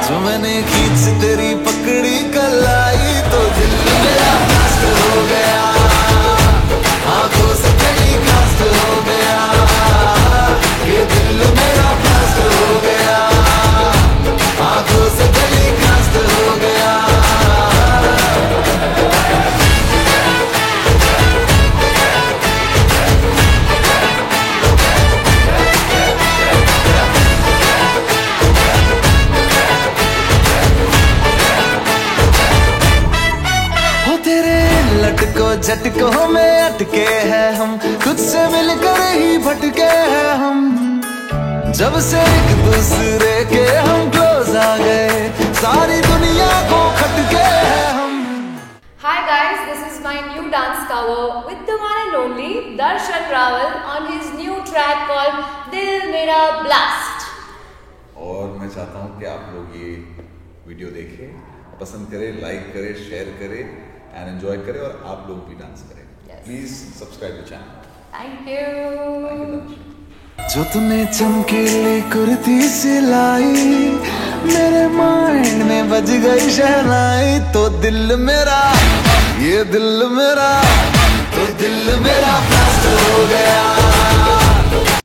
जो मैंने खींच तेरी पकड़ी कलाई तो दिल मेरा ब्लास्ट हो गया, आंखों से टेलीकास्ट हो गया, ये दिल मेरा ब्लास्ट हो गया, आंखों से टेलीकास्ट हो गया। लटको झटकों में अटके हैं हम, तुझसे मिलकर ही भटके हैं हम, जब से एक दूसरे के हम क्लोज आ गए, सारी दुनिया को खटके हैं हम। Hi guys, this is my new dance cover with the one and only Darshan Rawal on his new track called Dil Mera Blast. और मैं चाहता हूँ कि आप लोग ये वीडियो देखें, पसंद करें, लाइक करें, शेयर करें एंड एंजॉय करें और आप लोग भी डांस करें। Please subscribe the channel. Thank you. जो तूने चमकीली कुर्ती सिलाई, मेरे माइंड में बज गई शहनाई, तो दिल मेरा, ये दिल मेरा, तो दिल मेरा ब्लास्ट हो गया।